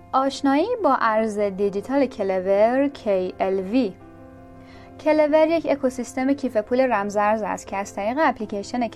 آشنایی با ارز دیجیتال کلور KLV. کلور یک اکوسیستم کیف پول رمزارز است که از طریق اپلیکیشن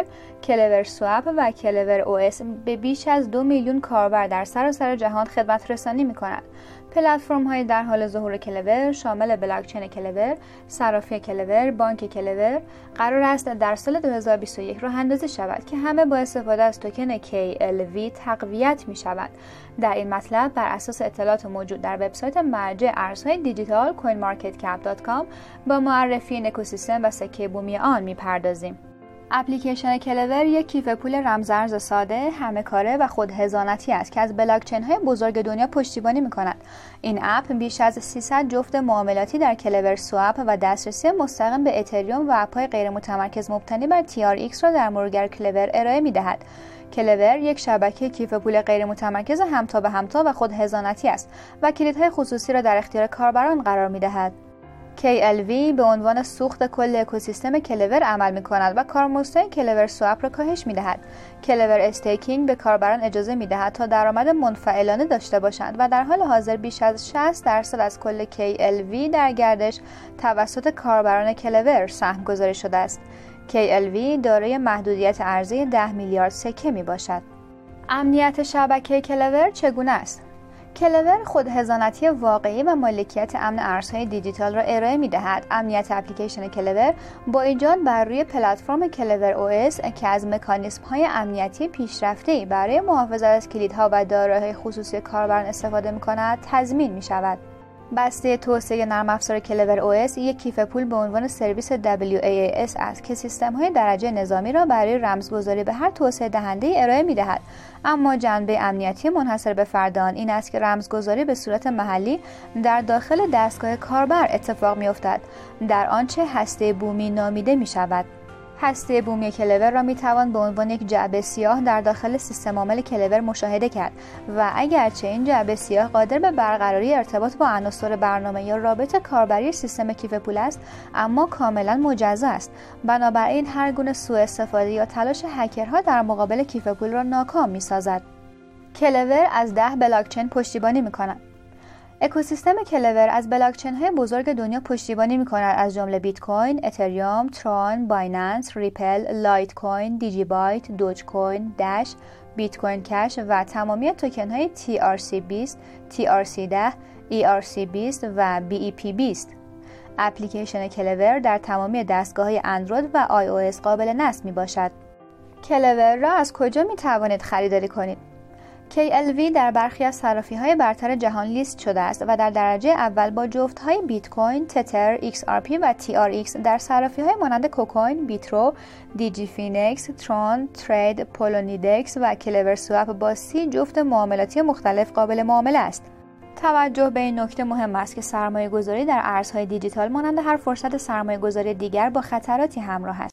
کلور سواب و کلور OS به بیش از 2 میلیون کاربر در سراسر جهان خدمت رسانی می کند. پلتفرم های در حال ظهور کلور شامل بلاکچین کلور، صرافی کلور، بانک کلور قرار است در سال 2021 راه اندازی شود که همه با استفاده از توکن KLV تقویت می شود. در این مطلب بر اساس اطلاعات موجود در وبسایت مرجع ارزهای دیجیتال coinmarketcap.com با معرفی این اکوسیستم و سکه بومی آن می‌پردازیم. اپلیکیشن کلور یک کیف پول رمزارز ساده، همه کاره و خودهضانتی است که از بلاکچین‌های بزرگ دنیا پشتیبانی می‌کند. این اپ بیش از 300 جفت معاملاتی در کلور سواب و دسترسی مستقیم به اتریوم و اپ‌های غیر متمرکز مبتنی بر TRX را در مرورگر کلور ارائه می‌دهد. کلور یک شبکه کیف پول غیر متمرکز همتا به همتا و خودهضانتی است و کلیدهای خصوصی را در اختیار کاربران قرار می‌دهد. KLV به عنوان سوخت کل اکوسیستم کلور عمل می‌کند و کارمزدهای کلور سواب را کاهش می‌دهد. کلور استیکینگ به کاربران اجازه می‌دهد تا درآمد منفعلانه داشته باشند و در حال حاضر بیش از 60% از کل KLV در گردش توسط کاربران کلور سهم گذاری شده است. KLV دارای محدودیت ارزی 10 میلیارد سکه میباشد. امنیت شبکه کلور چگونه است؟ کلور خودهضانتی واقعی و مالکیت امن ارزهای دیجیتال را ارائه می‌دهد. امنیت اپلیکیشن کلور با ایجاد بر روی پلتفرم کلور OS که از مکانیزم‌های امنیتی پیشرفته‌ای برای محافظت از کلیدها و دارایی‌های خصوصی کاربران استفاده می‌کند، تضمین می‌شود. بسته توسعه نرم افزار کلور OS یک کیف پول به عنوان سرویس WAAS است که سیستم‌های درجه نظامی را برای رمزگذاری به هر توسعه دهنده ارائه می‌دهد. اما جنبه امنیتی منحصر به فرد آن این است که رمزگذاری به صورت محلی در داخل دستگاه کاربر اتفاق می‌افتد، در آنچه هسته بومی نامیده می‌شود. هسته بومی کلور را میتوان به عنوان یک جعبه سیاه در داخل سیستم عامل کلور مشاهده کرد و اگرچه این جعبه سیاه قادر به برقراری ارتباط با عناصر برنامه یا رابط کاربری سیستم کیف پول است، اما کاملا مجزا است. بنابراین هر گونه سوء استفاده یا تلاش هکرها در مقابل کیف پول را ناکام میسازد. کلور از 10 بلاکچین پشتیبانی میکند. اکوسیستم کلور از بلاکچین‌های بزرگ دنیا پشتیبانی می‌کند، از جمله بیت کوین، اتریوم، ترون، بایننس، ریپل، لایت کوین، دیجی بایت، دوج کوین، داش، بیت کوین کش و تمامی توکن‌های TRC20، TRC10، ERC20 و BEP20. اپلیکیشن کلور در تمامی دستگاه‌های اندروید و iOS قابل نصب می‌باشد. کلور را از کجا می‌توانید خریداری کنید؟ KLV در برخی از صرافی‌های برتر جهان لیست شده است و در درجه اول با جفت‌های بیت کوین، تتر، XRP و TRX در صرافی‌های مانند کوکوین، بیترو، دیجی فینکس، ترون، ترید، پولونیدکس و کلور سواب با 30 جفت معاملاتی مختلف قابل معامله است. توجه به این نکته مهم است که سرمایه‌گذاری در ارزهای دیجیتال مانند هر فرصت سرمایه‌گذاری دیگر با خطراتی همراه است.